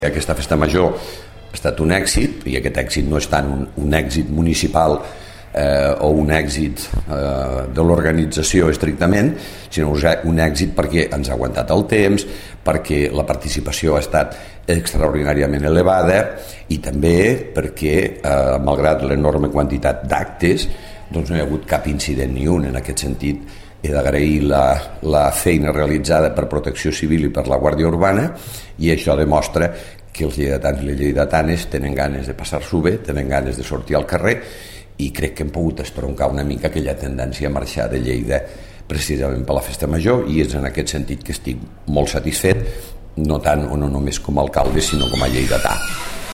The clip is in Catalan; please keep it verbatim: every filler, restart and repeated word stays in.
Aquesta festa major ha estat un èxit, i aquest èxit no és tant un, un èxit municipal eh, o un èxit eh, de l'organització estrictament, sinó un èxit perquè ens ha aguantat el temps, perquè la participació ha estat extraordinàriament elevada i també perquè, eh, malgrat l'enorme quantitat d'actes, doncs no hi ha hagut cap incident ni un. En aquest sentit, he d'agrair la, la feina realitzada per Protecció Civil i per la Guàrdia Urbana, i això demostra que els lleidatans i les lleidatanes tenen ganes de passar-s'ho bé, tenen ganes de sortir al carrer, i crec que hem pogut estroncar una mica aquella tendència a marxar de Lleida precisament per la festa major, i és en aquest sentit que estic molt satisfet, no tant o no només com a alcalde, sinó com a lleidatà.